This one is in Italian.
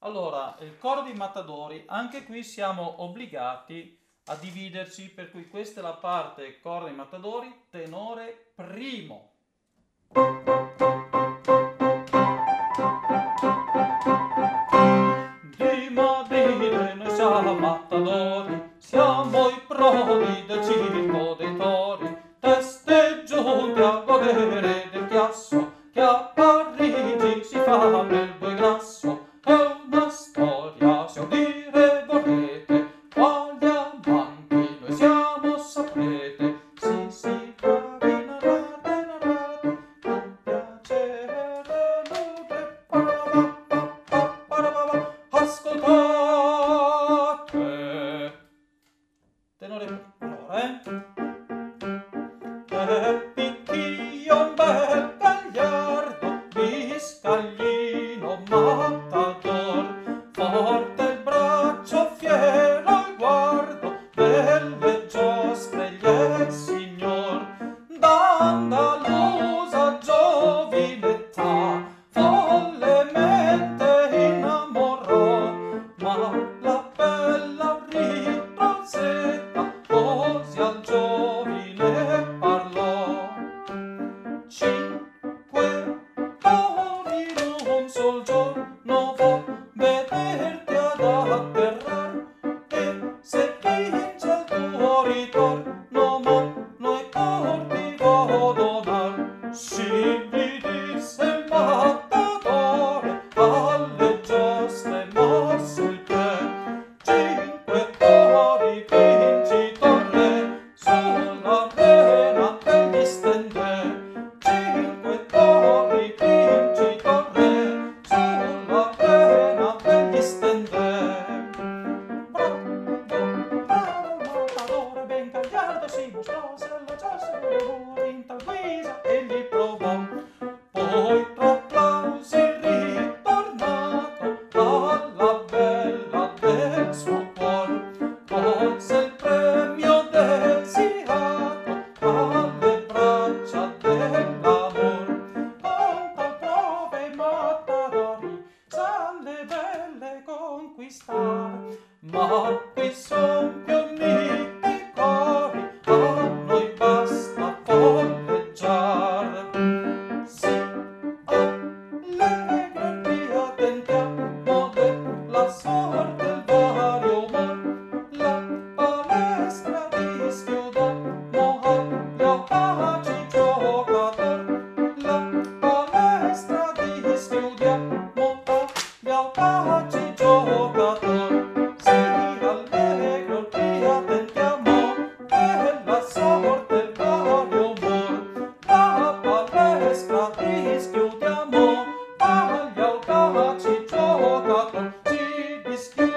Allora, il coro dei matadori, anche qui siamo obbligati a dividerci, per cui questa è la parte coro dei matadori, tenore primo. Di Madrid noi siamo matadori, siamo i prodi del circo dei tori, teste giunte a godere del chiasso, che a Parigi si fa nel bue grasso. È una storia, se udire vorrete, quali amanti noi siamo saprete. Sì, bravi, narrate, con piacere nutre, ascoltate. Tenore, allora, picchio un bel gagliardo, biscaglino matador, forte il braccio, fiero il guardo, belle giostre gli è il signor, d'andalusa giovinetà, follemente innamorò, ma la bella riprosetta così al giovine parlò. 5 ore in un sol giorno vo' vederti ad atterrar, e se vince il tuo ritorno mano e corti vo' donar. Sì, gli disse il mattatore, alle giostre mosse il piè. 5 ori vincitore, sull'arena egli stende. 5 ori vincitore, sull'arena egli stende. Bravo, matadore, ben gagliardo si mostrò, se la giostra in tal guisa egli provò. Poi tra applausi ritornato alla bella del suo cuor, colse il premio desiderato tra le braccia dell'amor. Con tal prove i matadori san le belle conquistare, ma qui son più uniti cori, a noi basta folleggiar. Sì, allegro riattentiamo della sorte il vario umor, la palestra dischiudiamo agli audaci giocator, la palestra dischiudiamo agli audaci giocator. Sì, allegro riattentiamo della sorte il vario umor, la palestra dischiudiamo agli audaci giocator. Si